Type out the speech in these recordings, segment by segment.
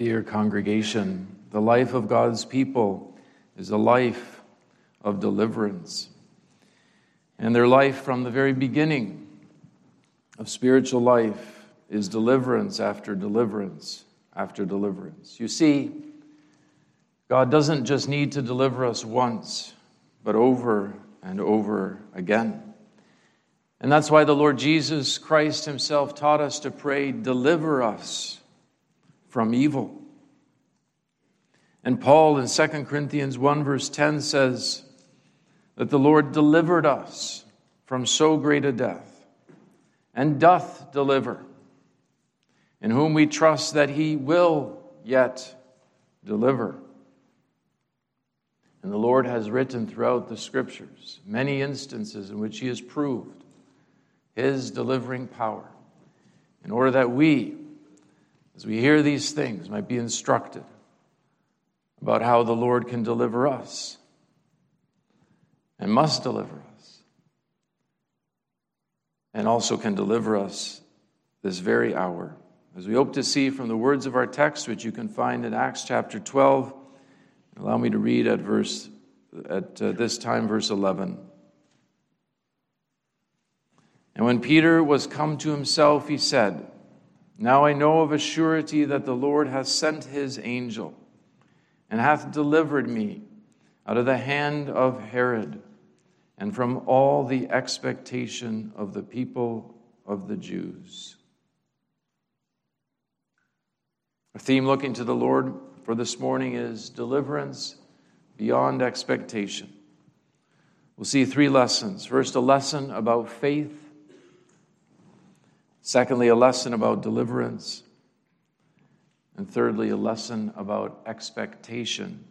Dear congregation, the life of God's people is a life of deliverance. And their life from the very beginning of spiritual life is deliverance after deliverance after deliverance. You see, God doesn't just need to deliver us once, but over and over again. And that's why the Lord Jesus Christ himself taught us to pray, "Deliver us from evil." And Paul in 2 Corinthians 1 verse 10 says that the Lord delivered us from so great a death, and doth deliver, in whom we trust that he will yet deliver. And the Lord has written throughout the Scriptures many instances in which he has proved his delivering power, in order that we, as we hear these things, might be instructed about how the Lord can deliver us and must deliver us, and also can deliver us this very hour. As we hope to see from the words of our text, which you can find in Acts chapter 12, allow me to read at this time, verse 11. "And when Peter was come to himself, he said, Now I know of a surety that the Lord hath sent his angel, and hath delivered me out of the hand of Herod, and from all the expectation of the people of the Jews." Our theme looking to the Lord for this morning is deliverance beyond expectation. We'll see three lessons. First, a lesson about faith. Secondly, a lesson about deliverance. And thirdly, a lesson about expectation.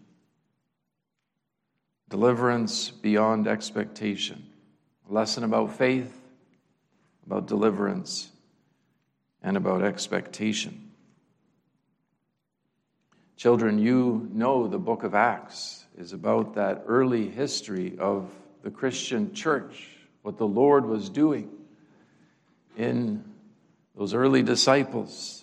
Deliverance beyond expectation. A lesson about faith, about deliverance, and about expectation. Children, you know the book of Acts is about that early history of the Christian church, what the Lord was doing in those early disciples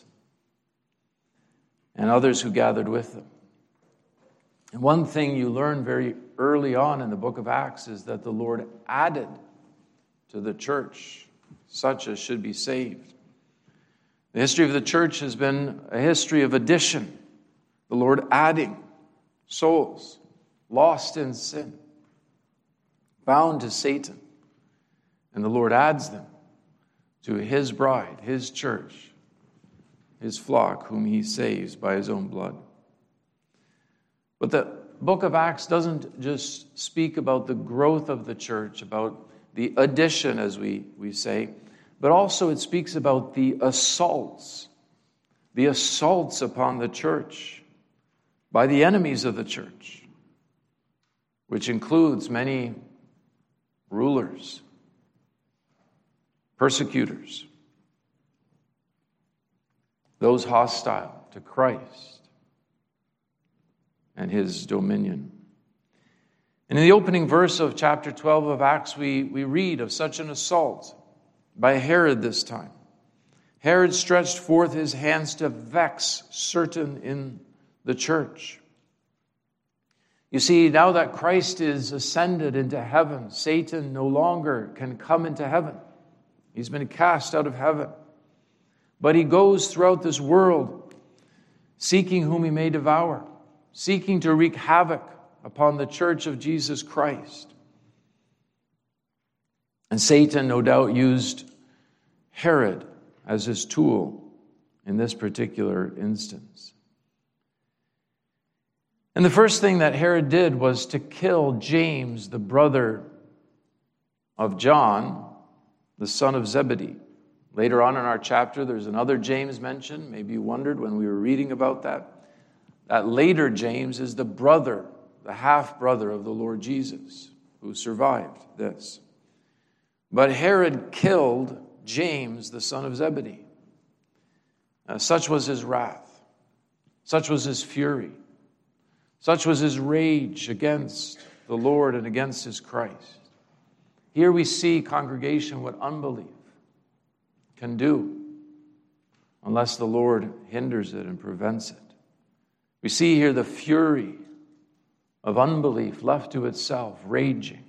and others who gathered with them. And one thing you learn very early on in the book of Acts is that the Lord added to the church such as should be saved. The history of the church has been a history of addition. The Lord adding souls lost in sin, bound to Satan. And the Lord adds them to his bride, his church, his flock, whom he saves by his own blood. But the book of Acts doesn't just speak about the growth of the church, about the addition, as we say, but also it speaks about the assaults upon the church by the enemies of the church, which includes many rulers, persecutors, those hostile to Christ and his dominion. And in the opening verse of chapter 12 of Acts, we read of such an assault by Herod this time. Herod stretched forth his hands to vex certain in the church. You see, now that Christ is ascended into heaven, Satan no longer can come into heaven. He's been cast out of heaven. But he goes throughout this world, seeking whom he may devour, seeking to wreak havoc upon the church of Jesus Christ. And Satan, no doubt, used Herod as his tool in this particular instance. And the first thing that Herod did was to kill James, the brother of John, the son of Zebedee. Later on in our chapter, there's another James mentioned. Maybe you wondered when we were reading about that. That later James is the brother, the half-brother of the Lord Jesus, who survived this. But Herod killed James, the son of Zebedee. Such was his wrath. Such was his fury. Such was his rage against the Lord and against his Christ. Here we see, congregation, what unbelief can do unless the Lord hinders it and prevents it. We see here the fury of unbelief left to itself, raging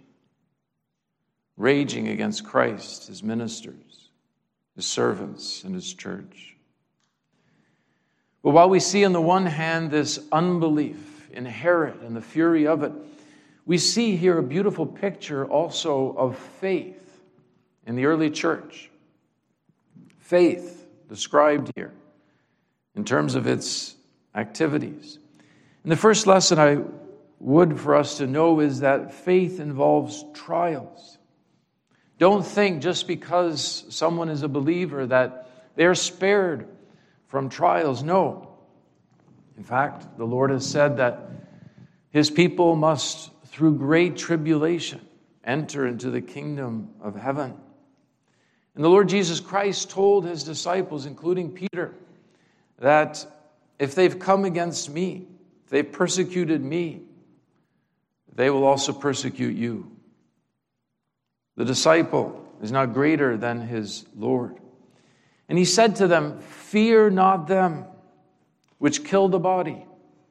against Christ, his ministers, his servants, and his church. But while we see on the one hand this unbelief in Herod and the fury of it, we see here a beautiful picture also of faith in the early church. Faith described here in terms of its activities. And the first lesson I would for us to know is that faith involves trials. Don't think just because someone is a believer that they're spared from trials. No. In fact, the Lord has said that his people must, through great tribulation, enter into the kingdom of heaven. And the Lord Jesus Christ told his disciples, including Peter, that if they've come against me, if they've persecuted me, they will also persecute you. The disciple is not greater than his Lord. And he said to them, "Fear not them which kill the body,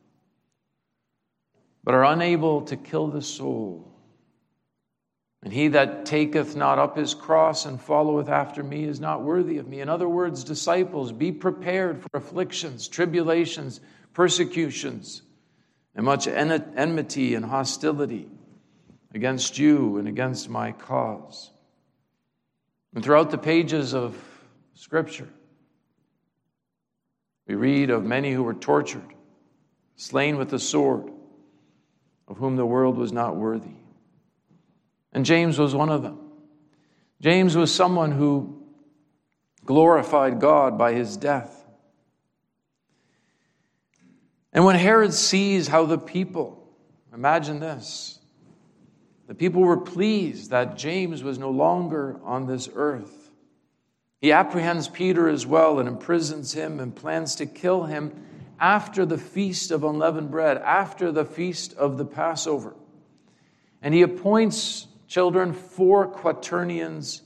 but are unable to kill the soul. And he that taketh not up his cross and followeth after me is not worthy of me." In other words, disciples, be prepared for afflictions, tribulations, persecutions, and much enmity and hostility against you and against my cause. And throughout the pages of Scripture, we read of many who were tortured, slain with the sword, of whom the world was not worthy. And James was one of them. James was someone who glorified God by his death. And when Herod sees how the people, imagine this, the people were pleased that James was no longer on this earth. He apprehends Peter as well and imprisons him and plans to kill him after the feast of unleavened bread, after the feast of the Passover. And he appoints four quaternions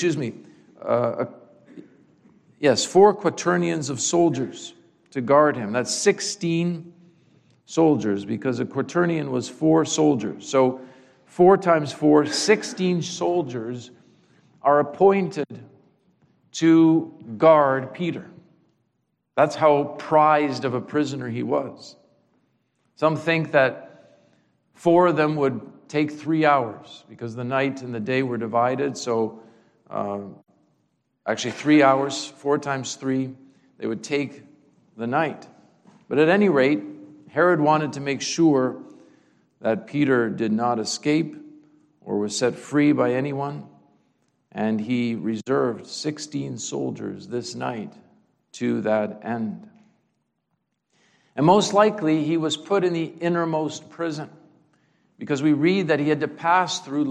of soldiers to guard him. That's 16 soldiers, because a quaternion was 4 soldiers. So 4 times 4, 16 soldiers are appointed to guard Peter. That's how prized of a prisoner he was. Some think that 4 of them would take 3 hours, because the night and the day were divided. So actually 3 hours, 4 times 3, they would take the night. But at any rate, Herod wanted to make sure that Peter did not escape or was set free by anyone, and he reserved 16 soldiers this night to that end. And most likely he was put in the innermost prison, because we read that he had to pass through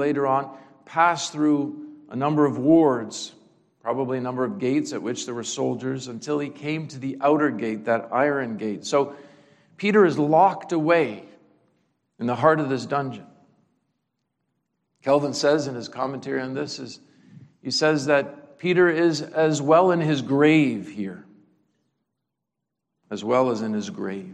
a number of wards, probably a number of gates at which there were soldiers, until he came to the outer gate, that iron gate. So Peter is locked away in the heart of this dungeon. Calvin says in his commentary on this, he says that Peter is as well in his grave here, as well as in his grave.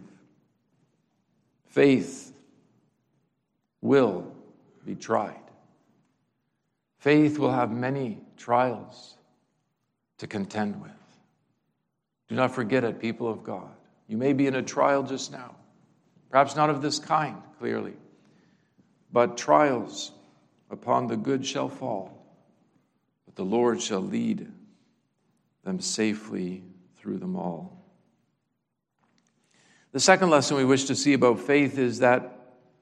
Faith will be tried. Faith will have many trials to contend with. Do not forget it, people of God. You may be in a trial just now. Perhaps not of this kind, clearly. But trials upon the good shall fall, but the Lord shall lead them safely through them all. The second lesson we wish to see about faith is that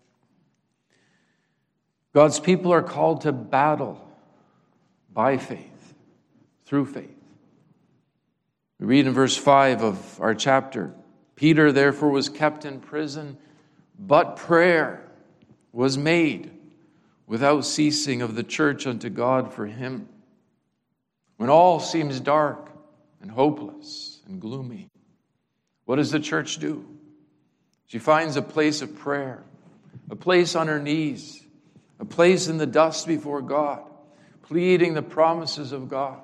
God's people are called to battle by faith, through faith. We read in verse 5 of our chapter, "Peter therefore was kept in prison, but prayer was made without ceasing of the church unto God for him." When all seems dark and hopeless and gloomy, what does the church do? She finds a place of prayer, a place on her knees, a place in the dust before God, pleading the promises of God,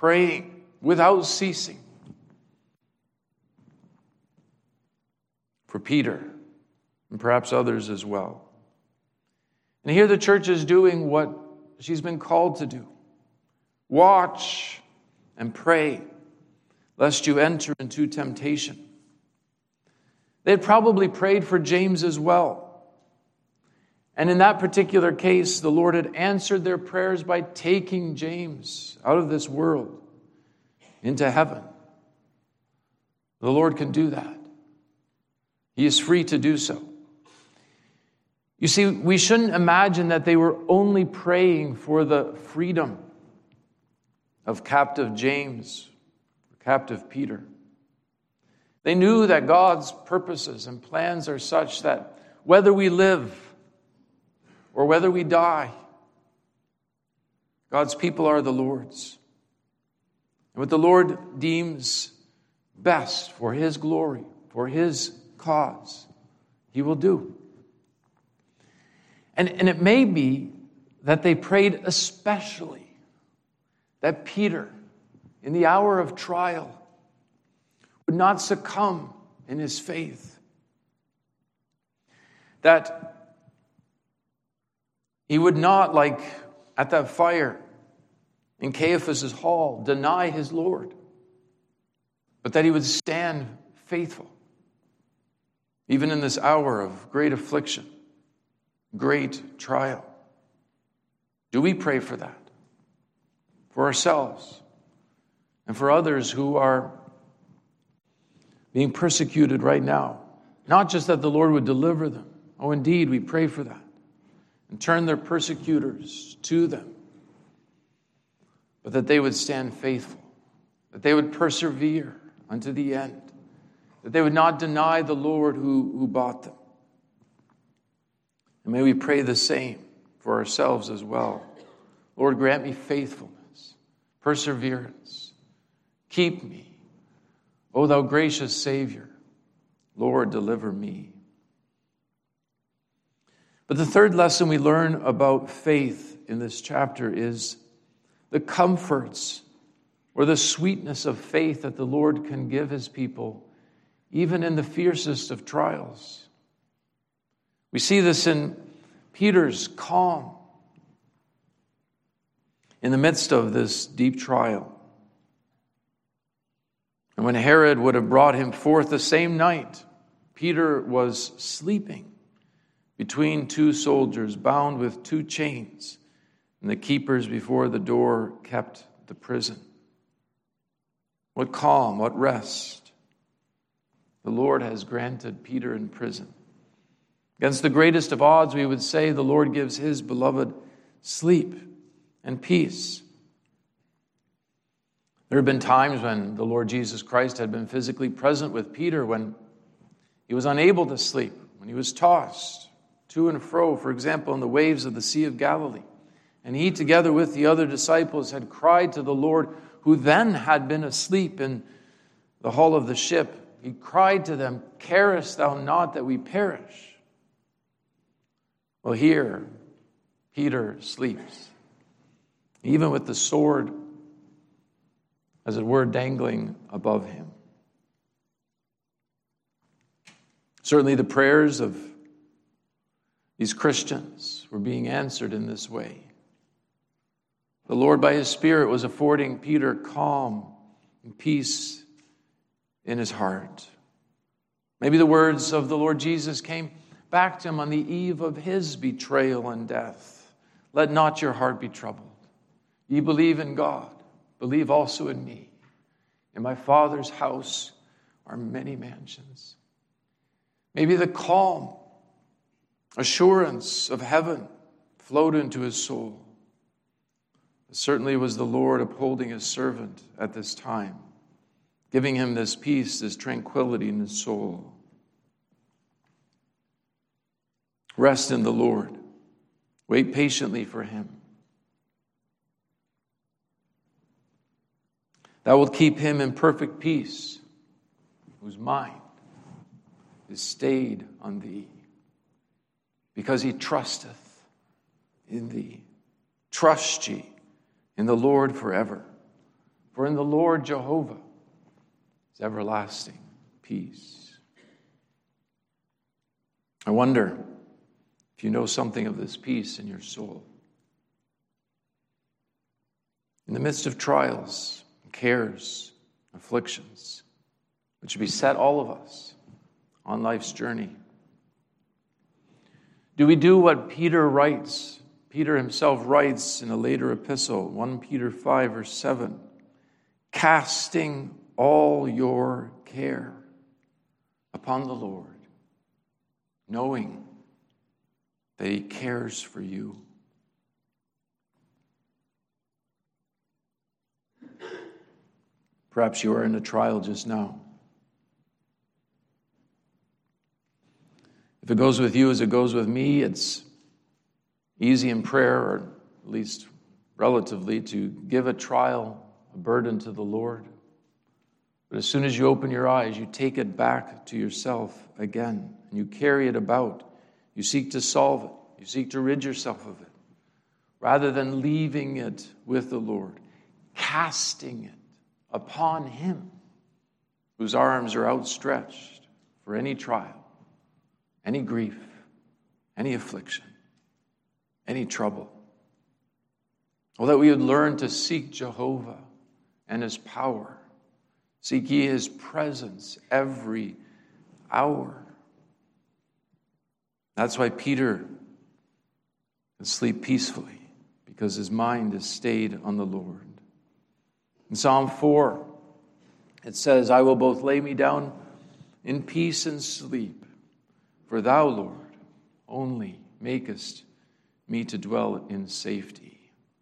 praying without ceasing. for Peter, and perhaps others as well. And here the church is doing what she's been called to do. Watch and pray, lest you enter into temptation. They had probably prayed for James as well. And in that particular case, the Lord had answered their prayers by taking James out of this world into heaven. The Lord can do that. He is free to do so. You see, we shouldn't imagine that they were only praying for the freedom of captive James, or captive Peter. They knew that God's purposes and plans are such that whether we live or whether we die, God's people are the Lord's. And what the Lord deems best for His glory, for His cause, He will do. And it may be that they prayed especially that Peter, in the hour of trial, would not succumb in his faith. That he would not, like at that fire in Caiaphas' hall, deny his Lord, but that he would stand faithful, even in this hour of great affliction, great trial. Do we pray for that? For ourselves and for others who are being persecuted right now. Not just that the Lord would deliver them. Oh, indeed, we pray for that. And turn their persecutors to them. But that they would stand faithful. That they would persevere unto the end. That they would not deny the Lord who bought them. And may we pray the same for ourselves as well. Lord, grant me faithfulness, perseverance. Keep me. O thou gracious Savior, Lord, deliver me. But the third lesson we learn about faith in this chapter is the comforts or the sweetness of faith that the Lord can give His people, even in the fiercest of trials. We see this in Peter's calm in the midst of this deep trial. And when Herod would have brought him forth the same night, Peter was sleeping between two soldiers, bound with two chains, and the keepers before the door kept the prison. What calm, what rest the Lord has granted Peter in prison. Against the greatest of odds, we would say the Lord gives His beloved sleep and peace. There have been times when the Lord Jesus Christ had been physically present with Peter when he was unable to sleep, when he was tossed to and fro, for example, in the waves of the Sea of Galilee. And he, together with the other disciples, had cried to the Lord, who then had been asleep in the hull of the ship. He cried to them, "Carest thou not that we perish?" Well, here, Peter sleeps, even with the sword, as it were, dangling above him. Certainly the prayers of these Christians were being answered in this way. The Lord, by His Spirit, was affording Peter calm and peace in his heart. Maybe the words of the Lord Jesus came back to him on the eve of His betrayal and death. Let not your heart be troubled. Ye believe in God, believe also in me. In my Father's house are many mansions. Maybe the calm assurance of heaven flowed into his soul. It certainly was the Lord upholding His servant at this time, giving him this peace, this tranquility in his soul. Rest in the Lord. Wait patiently for Him. Thou wilt keep him in perfect peace, whose mind is stayed on Thee, because he trusteth in Thee. Trust ye in the Lord forever, for in the Lord Jehovah is everlasting peace. I wonder if you know something of this peace in your soul. In the midst of trials, cares, afflictions, which beset all of us on life's journey, do we do what Peter writes? Peter himself writes in a later epistle, 1 Peter 5, verse 7, casting all your care upon the Lord, knowing that he cares for you. Perhaps you are in a trial just now. If it goes with you as it goes with me, it's easy in prayer, or at least relatively, to give a trial, a burden to the Lord. But as soon as you open your eyes, you take it back to yourself again, and you carry it about. You seek to solve it. You seek to rid yourself of it, rather than leaving it with the Lord, casting it upon him, whose arms are outstretched for any trial, any grief, any affliction, any trouble. Oh, that we would learn to seek Jehovah and his power. Seek ye his presence every hour. That's why Peter can sleep peacefully, because his mind is stayed on the Lord. In Psalm 4, it says, I will both lay me down in peace and sleep, for thou, Lord, only makest me to dwell in safety.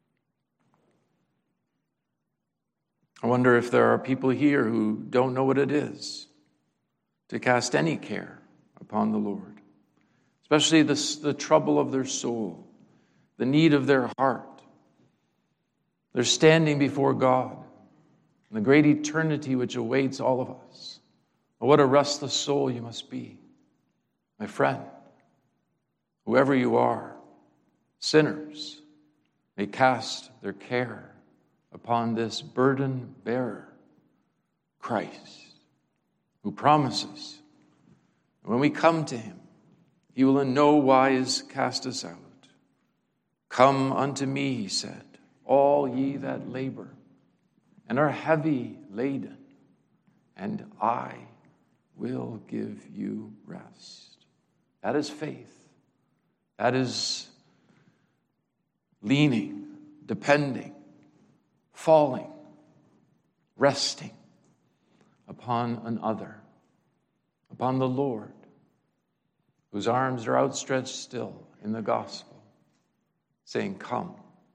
I wonder if there are people here who don't know what it is to cast any care upon the Lord, especially the trouble of their soul, the need of their heart. They're standing before God and the great eternity which awaits all of us. Oh, what a restless soul you must be, my friend. Whoever you are, sinners may cast their care upon this burden bearer, Christ, who promises when we come to him, he will in no wise cast us out. Come unto me, he said, all ye that labor and are heavy laden, and I will give you rest. That is faith. That is leaning, depending, falling, resting upon another, upon the Lord, whose arms are outstretched still in the gospel, saying, come.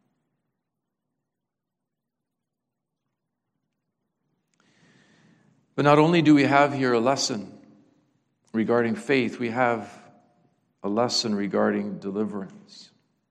But not only do we have here a lesson regarding faith, we have a lesson regarding deliverance.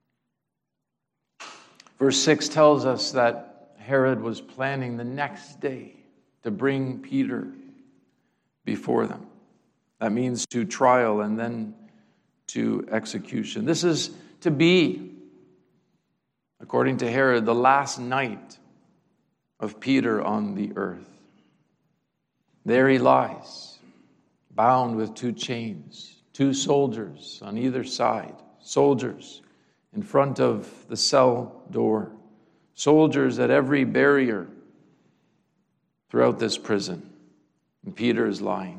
Verse 6 tells us that Herod was planning the next day to bring Peter before them. That means to trial and then to execution. This is to be, according to Herod, the last night of Peter on the earth. There he lies, bound with 2 chains, 2 soldiers on either side, soldiers in front of the cell door, soldiers at every barrier throughout this prison. And Peter is lying.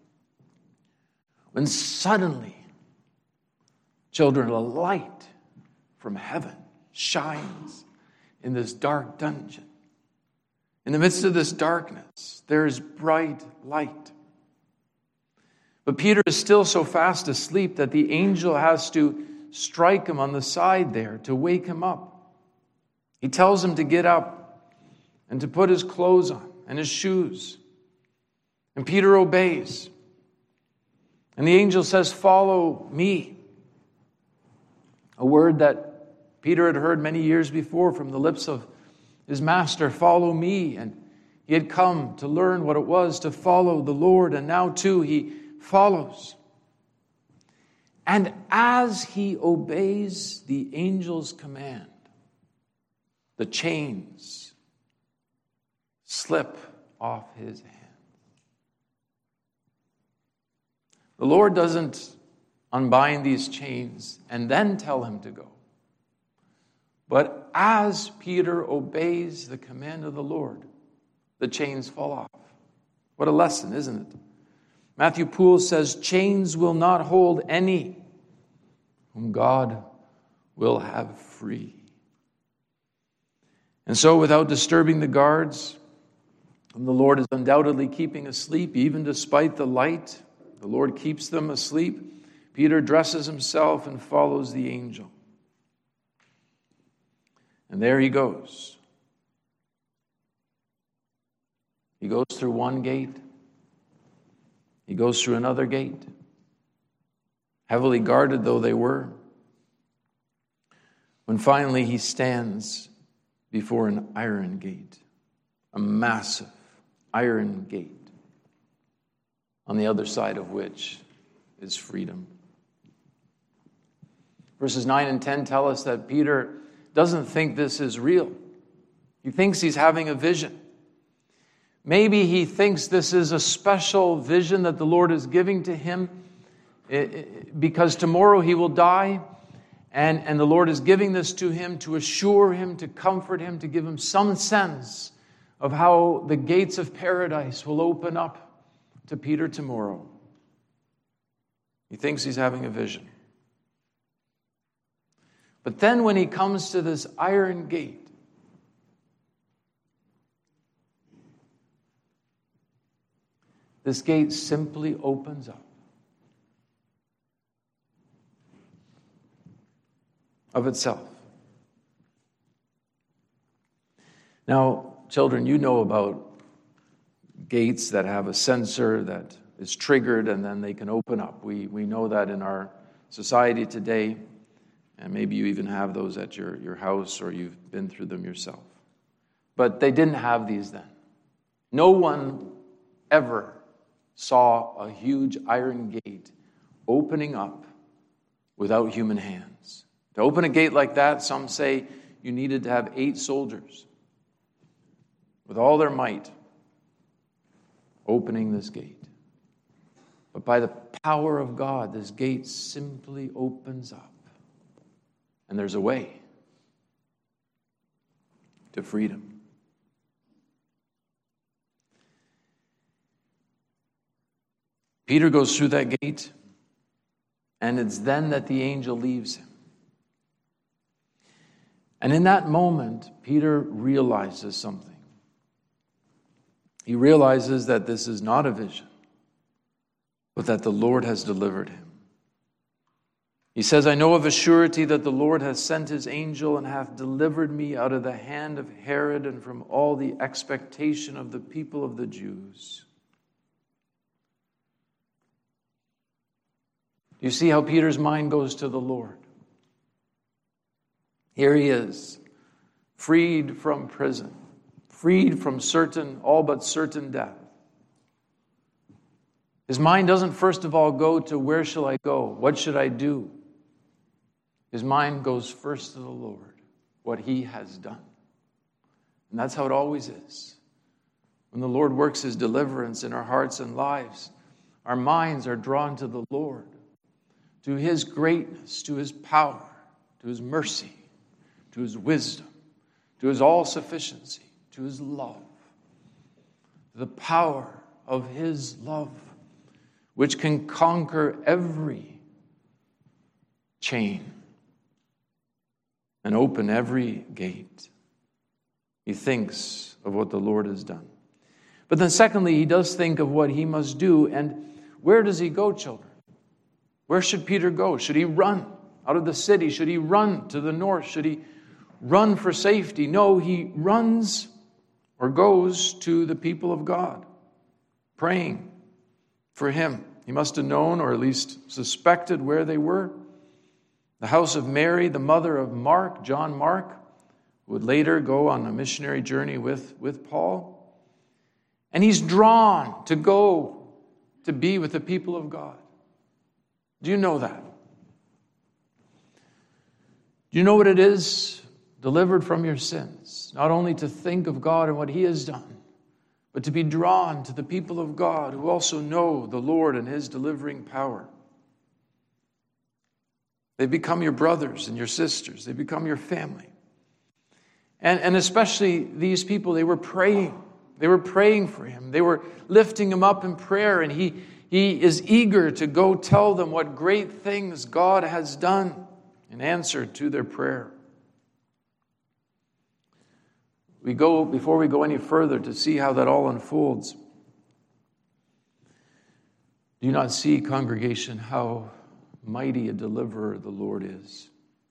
When suddenly, children, a light from heaven shines in this dark dungeon. In the midst of this darkness, there is bright light. But Peter is still so fast asleep that the angel has to strike him on the side there to wake him up. He tells him to get up and to put his clothes on and his shoes. And Peter obeys. And the angel says, follow me. A word that Peter had heard many years before from the lips of his master, follow me. And he had come to learn what it was to follow the Lord. And now too he follows. And as he obeys the angel's command, the chains slip off his hands. The Lord doesn't unbind these chains, and then tell him to go. But as Peter obeys the command of the Lord, the chains fall off. What a lesson, isn't it? Matthew Poole says, chains will not hold any whom God will have free. And so, without disturbing the guards, whom the Lord is undoubtedly keeping asleep, even despite the light, the Lord keeps them asleep. Peter dresses himself and follows the angel. And there he goes. He goes through one gate. He goes through another gate. Heavily guarded though they were. When finally he stands before an iron gate, a massive iron gate, on the other side of which is freedom. Verses 9 and 10 tell us that Peter doesn't think this is real. He thinks he's having a vision. Maybe he thinks this is a special vision that the Lord is giving to him because tomorrow he will die, and the Lord is giving this to him to assure him, to comfort him, to give him some sense of how the gates of paradise will open up to Peter tomorrow. He thinks he's having a vision. But then when he comes to this iron gate, this gate simply opens up of itself. Now, children, you know about gates that have a sensor that is triggered and then they can open up. We know that in our society today. And maybe you even have those at your house or you've been through them yourself. But they didn't have these then. No one ever saw a huge iron gate opening up without human hands. To open a gate like that, some say you needed to have 8 soldiers with all their might opening this gate. But by the power of God, this gate simply opens up. And there's a way to freedom. Peter goes through that gate, and it's then that the angel leaves him. And in that moment, Peter realizes something. He realizes that this is not a vision, but that the Lord has delivered him. He says, I know of a surety that the Lord has sent his angel and hath delivered me out of the hand of Herod and from all the expectation of the people of the Jews. Do you see how Peter's mind goes to the Lord? Here he is, freed from prison, freed from all but certain death. His mind doesn't first of all go to where shall I go? What should I do? His mind goes first to the Lord, what he has done. And that's how it always is. When the Lord works his deliverance in our hearts and lives, our minds are drawn to the Lord, to his greatness, to his power, to his mercy, to his wisdom, to his all-sufficiency, to his love, the power of his love, which can conquer every chain and open every gate. He thinks of what the Lord has done. But then secondly, he does think of what he must do. And where does he go, children? Where should Peter go? Should he run out of the city? Should he run to the north? Should he run for safety? No, he runs or goes to the people of God, praying for him. He must have known, or at least suspected, where they were. The house of Mary, the mother of Mark, John Mark, who would later go on a missionary journey with Paul. And he's drawn to go to be with the people of God. Do you know that? Do you know what it is, delivered from your sins? Not only to think of God and what he has done, but to be drawn to the people of God who also know the Lord and his delivering power. They become your brothers and your sisters. They become your family. And especially these people, they were praying. They were praying for him. They were lifting him up in prayer, and he is eager to go tell them what great things God has done in answer to their prayer. Before we go any further to see how that all unfolds, do you not see, congregation, how mighty a deliverer the Lord is?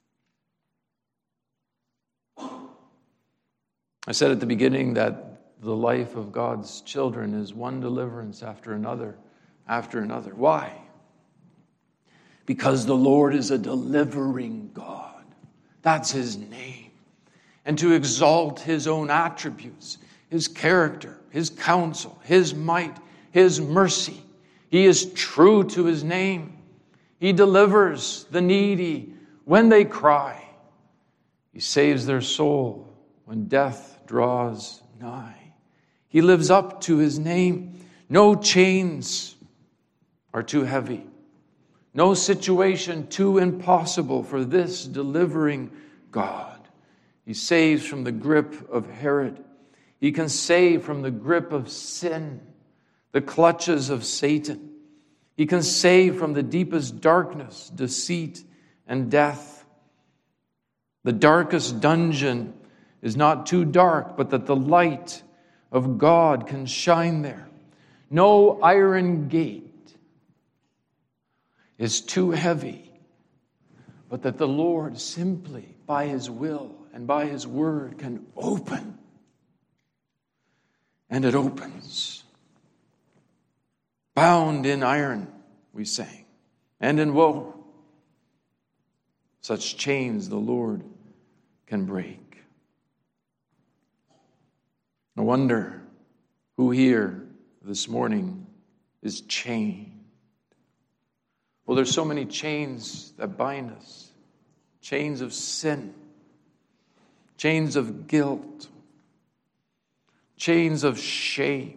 I said at the beginning that the life of God's children is one deliverance after another. Why? Because the Lord is a delivering God. That's his name. And to exalt his own attributes, his character, his counsel, his might, his mercy. He is true to his name. He delivers the needy when they cry. He saves their soul when death draws nigh. He lives up to his name. No chains are too heavy. No situation too impossible for this delivering God. He saves from the grip of Herod. He can save from the grip of sin, the clutches of Satan. He can save from the deepest darkness, deceit, and death. The darkest dungeon is not too dark, but that the light of God can shine there. No iron gate is too heavy, but that the Lord simply, by his will and by his word, can open. And it opens. Bound in iron, we sang, and in woe. Such chains the Lord can break. No wonder who here this morning is chained. Well, there's so many chains that bind us. Chains of sin. Chains of guilt. Chains of shame.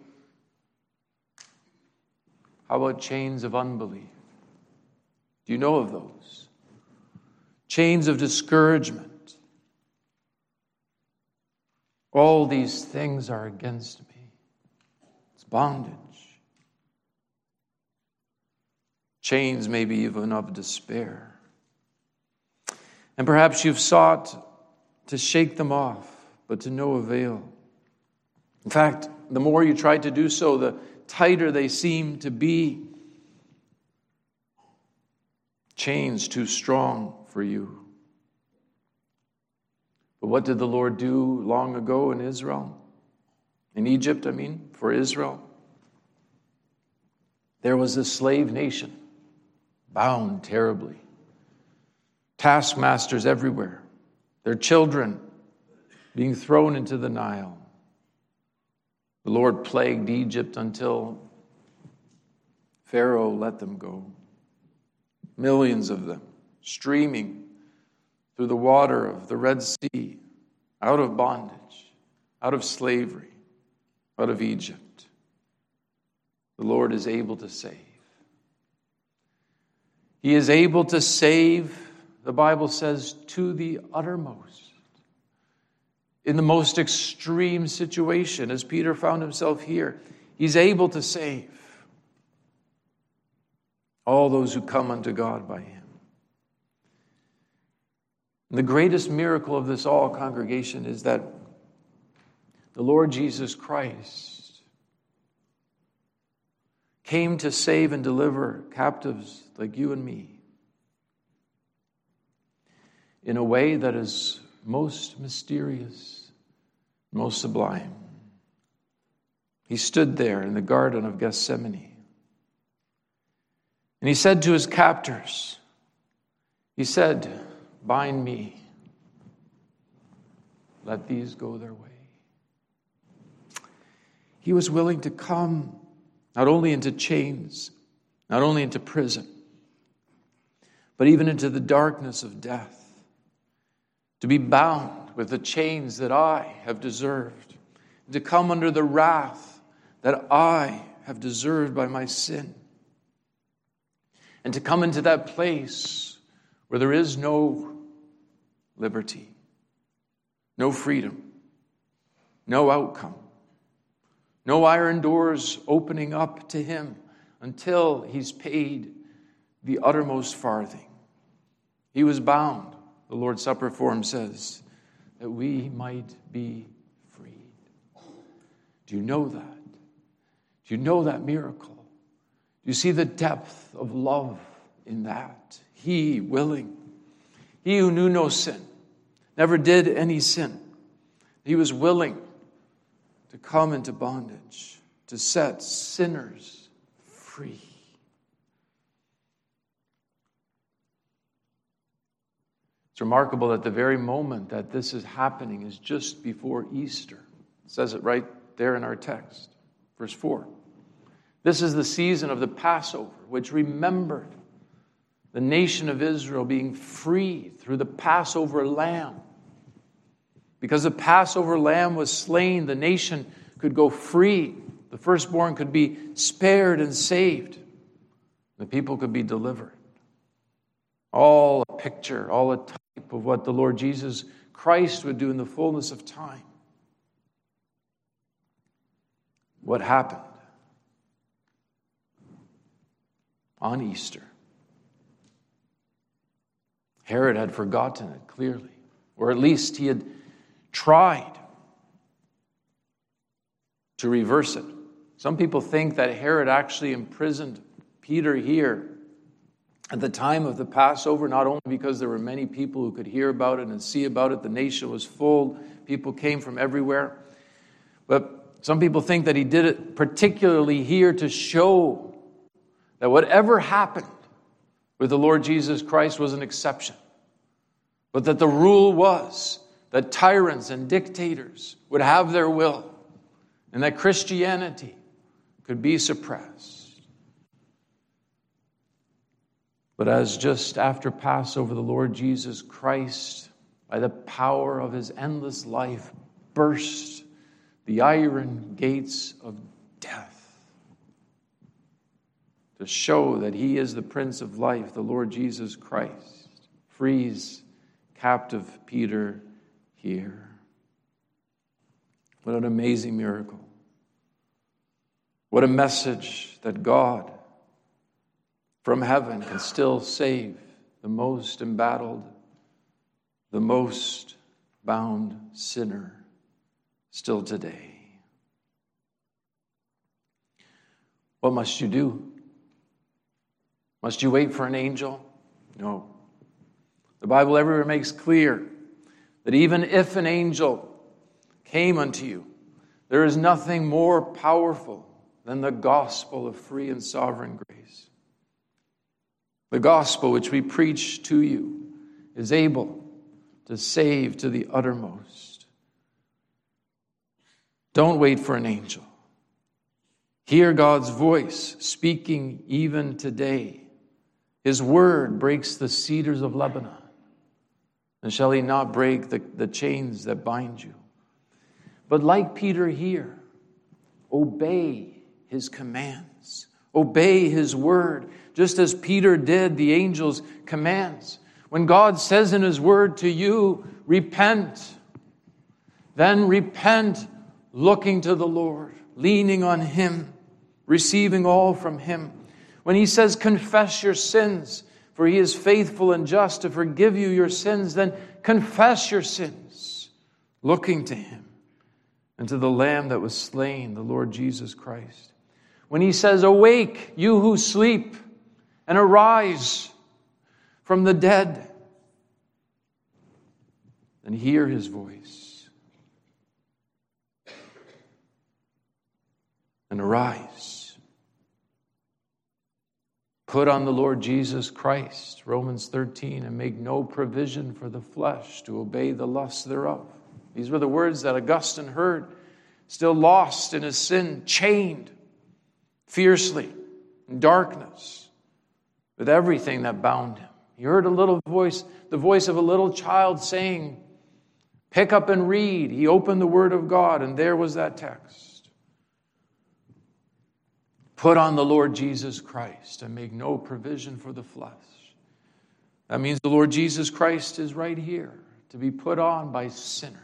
How about chains of unbelief? Do you know of those? Chains of discouragement. All these things are against me. It's bondage. Chains maybe even of despair. And perhaps you've sought to shake them off, but to no avail. In fact, the more you try to do so, the tighter they seem to be. Chains too strong for you. But what did the Lord do long ago in Israel? In Egypt, for Israel? There was a slave nation, bound terribly. Taskmasters everywhere. Their children being thrown into the Nile. The Lord plagued Egypt until Pharaoh let them go. Millions of them streaming through the water of the Red Sea, out of bondage, out of slavery, out of Egypt. The Lord is able to save. He is able to save, the Bible says, to the uttermost. In the most extreme situation, as Peter found himself here, he's able to save all those who come unto God by him. And the greatest miracle of this all, congregation, is that the Lord Jesus Christ came to save and deliver captives like you and me in a way that is most mysterious, most sublime. He stood there in the Garden of Gethsemane, and he said to his captors, he said, "Bind me, let these go their way." He was willing to come not only into chains, not only into prison, but even into the darkness of death, to be bound with the chains that I have deserved, to come under the wrath that I have deserved by my sin, and to come into that place where there is no liberty, no freedom, no outcome, no iron doors opening up to him until he's paid the uttermost farthing. He was bound, the Lord's Supper form says, that we might be freed. Do you know that? Do you know that miracle? Do you see the depth of love in that? He willing. He who knew no sin, never did any sin. He was willing to come into bondage, to set sinners free. It's remarkable that the very moment that this is happening is just before Easter. It says it right there in our text. Verse 4. This is the season of the Passover, which remembered the nation of Israel being freed through the Passover lamb. Because the Passover lamb was slain, the nation could go free. The firstborn could be spared and saved. The people could be delivered. All a picture, all a type of what the Lord Jesus Christ would do in the fullness of time. What happened on Easter? Herod had forgotten it clearly, or at least he had tried to reverse it. Some people think that Herod actually imprisoned Peter here at the time of the Passover, not only because there were many people who could hear about it and see about it. The nation was full. People came from everywhere. But some people think that he did it particularly here to show that whatever happened with the Lord Jesus Christ was an exception. But that the rule was that tyrants and dictators would have their will and that Christianity could be suppressed. But as just after Passover, the Lord Jesus Christ, by the power of his endless life, burst the iron gates of death to show that he is the Prince of Life, the Lord Jesus Christ, frees captive Peter here. What an amazing miracle. What a message that God from heaven can still save the most embattled, the most bound sinner still today. What must you do? Must you wait for an angel? No. The Bible everywhere makes clear that even if an angel came unto you, there is nothing more powerful than the gospel of free and sovereign grace. The gospel which we preach to you is able to save to the uttermost. Don't wait for an angel. Hear God's voice speaking even today. His word breaks the cedars of Lebanon. And shall he not break the chains that bind you? But like Peter here, obey his commands. Obey his word, just as Peter did the angel's commands. When God says in his word to you, repent, then repent, looking to the Lord, leaning on him, receiving all from him. When he says, confess your sins, for he is faithful and just to forgive you your sins, then confess your sins, looking to him and to the Lamb that was slain, the Lord Jesus Christ. When he says, awake, you who sleep, and arise from the dead, then hear his voice. And arise. Put on the Lord Jesus Christ, Romans 13, and make no provision for the flesh to obey the lusts thereof. These were the words that Augustine heard, still lost in his sin, chained fiercely in darkness with everything that bound him. He heard a little voice, the voice of a little child saying, pick up and read. He opened the Word of God, and there was that text. Put on the Lord Jesus Christ and make no provision for the flesh. That means the Lord Jesus Christ is right here to be put on by sinners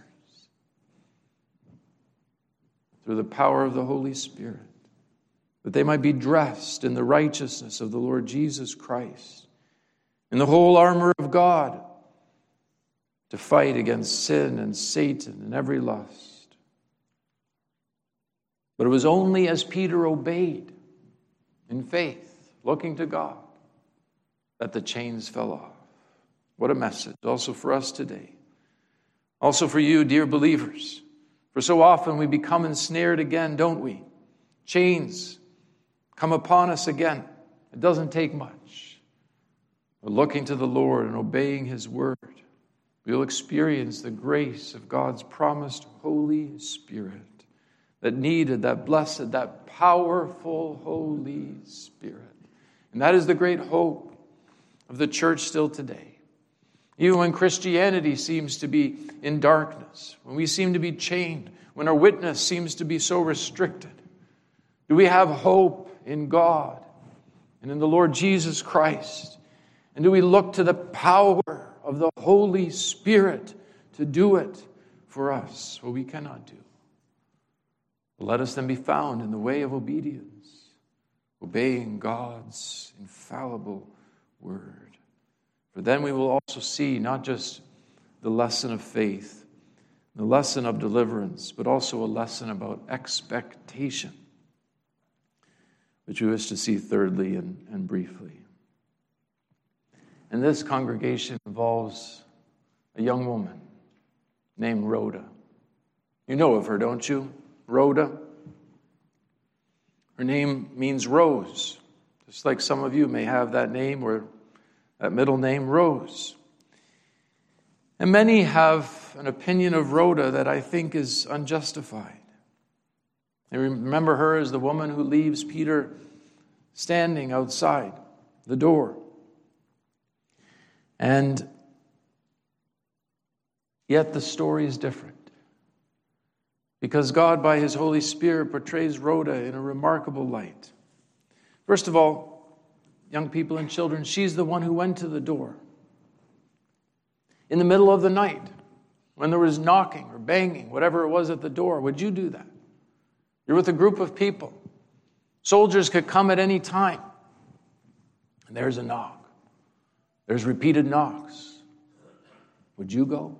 through the power of the Holy Spirit, that they might be dressed in the righteousness of the Lord Jesus Christ, in the whole armor of God, to fight against sin and Satan and every lust. But it was only as Peter obeyed in faith, looking to God, that the chains fell off. What a message also for us today. Also for you, dear believers. For so often we become ensnared again, don't we? Chains come upon us again. It doesn't take much. But looking to the Lord and obeying His word, we'll experience the grace of God's promised Holy Spirit, that needed, that blessed, that powerful Holy Spirit. And that is the great hope of the church still today. Even when Christianity seems to be in darkness, when we seem to be chained, when our witness seems to be so restricted, do we have hope in God and in the Lord Jesus Christ? And do we look to the power of the Holy Spirit to do it for us, what we cannot do? Let us then be found in the way of obedience, obeying God's infallible word. For then we will also see not just the lesson of faith, the lesson of deliverance, but also a lesson about expectation, which we wish to see thirdly and briefly. And this congregation involves a young woman named Rhoda. You know of her, don't you? Rhoda. Her name means rose, just like some of you may have that name or that middle name, Rose. And many have an opinion of Rhoda that I think is unjustified. They remember her as the woman who leaves Peter standing outside the door. And yet the story is different. Because God, by His Holy Spirit, portrays Rhoda in a remarkable light. First of all, young people and children, she's the one who went to the door. In the middle of the night, when there was knocking or banging, whatever it was at the door, would you do that? You're with a group of people. Soldiers could come at any time. And there's a knock. There's repeated knocks. Would you go?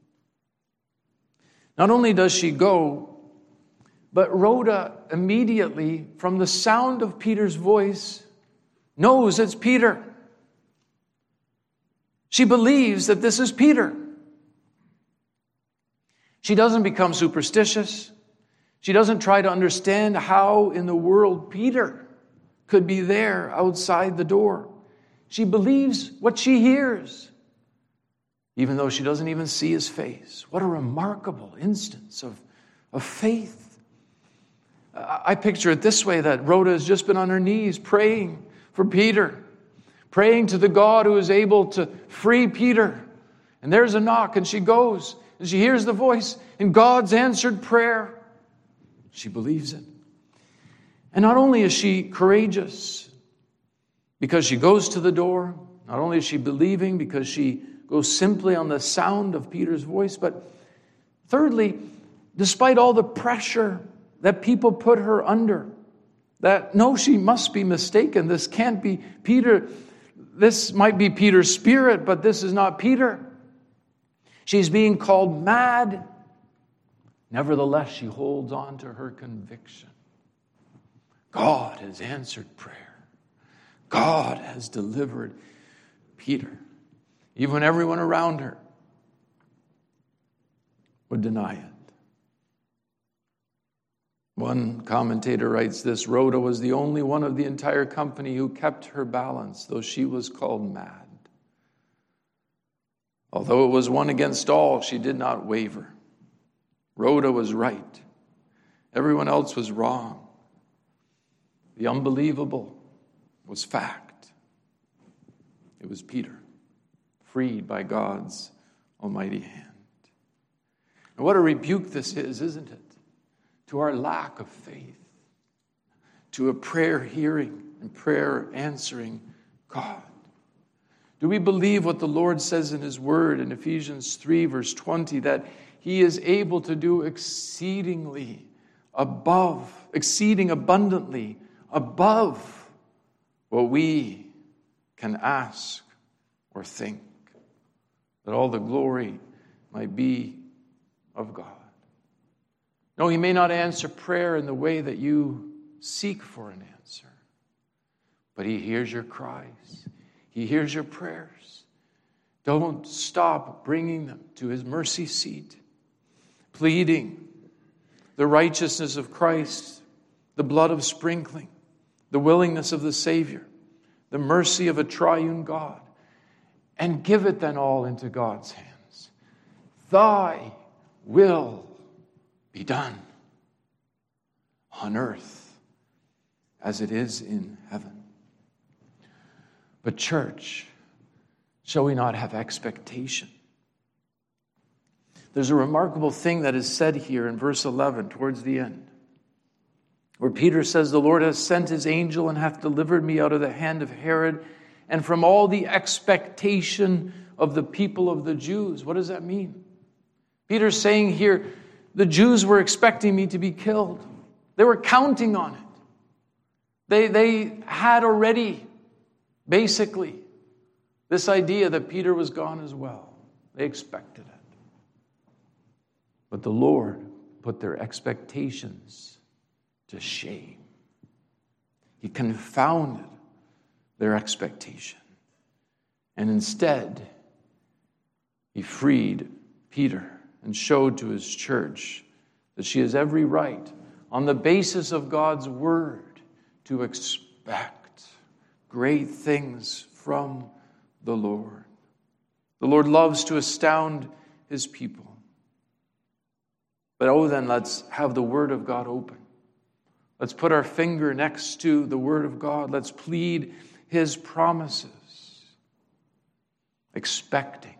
Not only does she go, but Rhoda immediately, from the sound of Peter's voice, knows it's Peter. She believes that this is Peter. She doesn't become superstitious. She doesn't try to understand how in the world Peter could be there outside the door. She believes what she hears, even though she doesn't even see his face. What a remarkable instance of faith. I picture it this way, that Rhoda has just been on her knees praying for Peter, praying to the God who is able to free Peter. And there's a knock, and she goes, and she hears the voice, and God's answered prayer. She believes it. And not only is she courageous because she goes to the door, not only is she believing because she goes simply on the sound of Peter's voice, but thirdly, despite all the pressure that people put her under, that, no, she must be mistaken. This can't be Peter. This might be Peter's spirit, but this is not Peter. She's being called mad. Nevertheless, she holds on to her conviction. God has answered prayer. God has delivered Peter. Even when everyone around her would deny it. One commentator writes this: Rhoda was the only one of the entire company who kept her balance, though she was called mad. Although it was one against all, she did not waver. Rhoda was right. Everyone else was wrong. The unbelievable was fact. It was Peter, freed by God's almighty hand. And what a rebuke this is, isn't it? To our lack of faith, to a prayer hearing and prayer answering God, Do we believe what the Lord says in his word in Ephesians 3, verse 20, that he is able to do exceeding abundantly above what we can ask or think, that all the glory might be of God? No, he may not answer prayer in the way that you seek for an answer, but he hears your cries. He hears your prayers. Don't stop bringing them to his mercy seat, pleading the righteousness of Christ, the blood of sprinkling, the willingness of the Savior, the mercy of a triune God, and give it then all into God's hands. Thy will be done on earth as it is in heaven. But church, shall we not have expectation? There's a remarkable thing that is said here in verse 11 towards the end, where Peter says, the Lord has sent his angel and hath delivered me out of the hand of Herod and from all the expectation of the people of the Jews. What does that mean? Peter's saying here, the Jews were expecting me to be killed. They were counting on it. They had already, basically, this idea that Peter was gone as well. They expected it. But the Lord put their expectations to shame. He confounded their expectation. And instead, he freed Peter and showed to his church that she has every right, on the basis of God's word, to expect great things from the Lord. The Lord loves to astound his people. But then let's have the word of God open. Let's put our finger next to the word of God. Let's plead his promises, expecting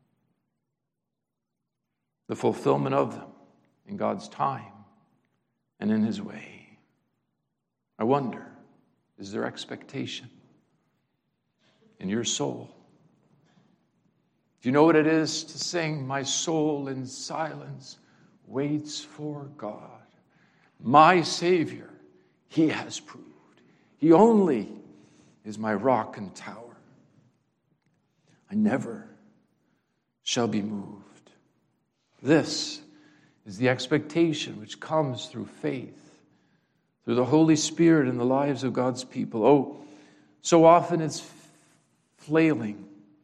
the fulfillment of them in God's time and in his way. I wonder, is there expectation in your soul? Do you know what it is to sing, my soul in silence waits for God? My Savior, he has proved. He only is my rock and tower. I never shall be moved. This is the expectation which comes through faith, through the Holy Spirit in the lives of God's people. Oh, so often it's flailing.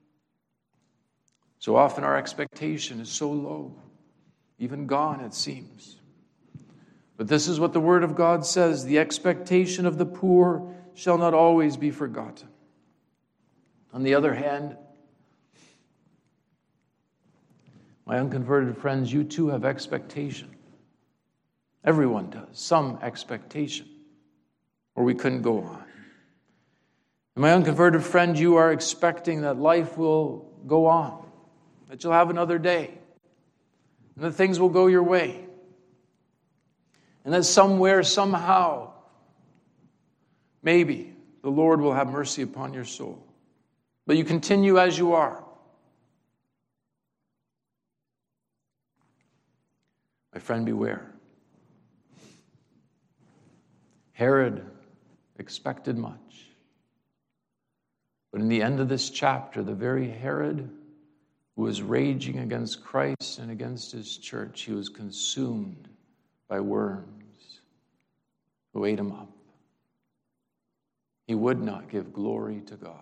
So often our expectation is so low, even gone it seems. But this is what the Word of God says, the expectation of the poor shall not always be forgotten. On the other hand, my unconverted friends, you too have expectation. Everyone does, some expectation, or we couldn't go on. And my unconverted friend, you are expecting that life will go on, that you'll have another day, and that things will go your way, and that somewhere, somehow, maybe the Lord will have mercy upon your soul. But you continue as you are. My friend, beware. Herod expected much. But in the end of this chapter, the very Herod who was raging against Christ and against his church, he was consumed by worms who ate him up. He would not give glory to God.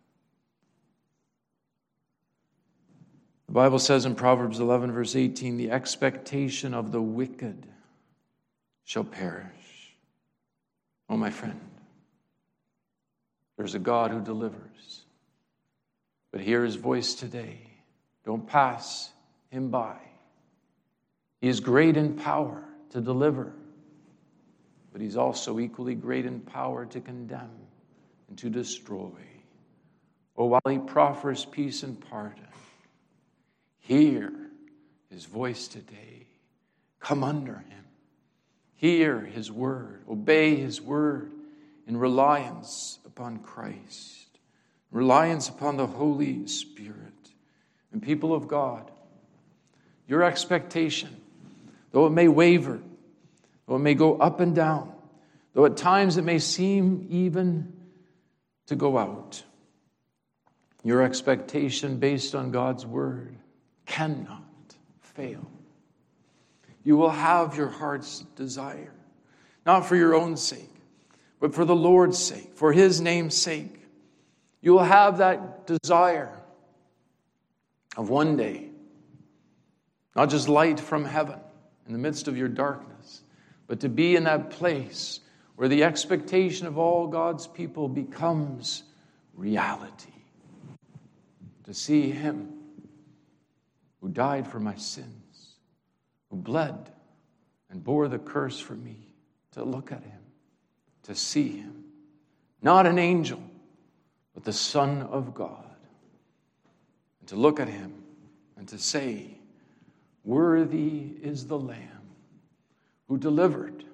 The Bible says in Proverbs 11, verse 18, the expectation of the wicked shall perish. Oh, my friend, there's a God who delivers. But hear his voice today. Don't pass him by. He is great in power to deliver, but he's also equally great in power to condemn and to destroy. Oh, while he proffers peace and pardon, hear his voice today. Come under him. Hear his word. Obey his word in reliance upon Christ. reliance upon the Holy Spirit. And people of God, your expectation, though it may waver, though it may go up and down, though at times it may seem even to go out, your expectation based on God's word cannot fail. You will have your heart's desire, not for your own sake, but for the Lord's sake, for His name's sake. You will have that desire of one day, not just light from heaven in the midst of your darkness, but to be in that place where the expectation of all God's people becomes reality. To see Him who died for my sins, who bled and bore the curse for me, to look at Him, to see Him, not an angel, but the Son of God, and to look at Him and to say, worthy is the Lamb who delivered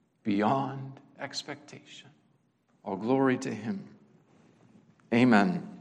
beyond expectation. All glory to Him. Amen.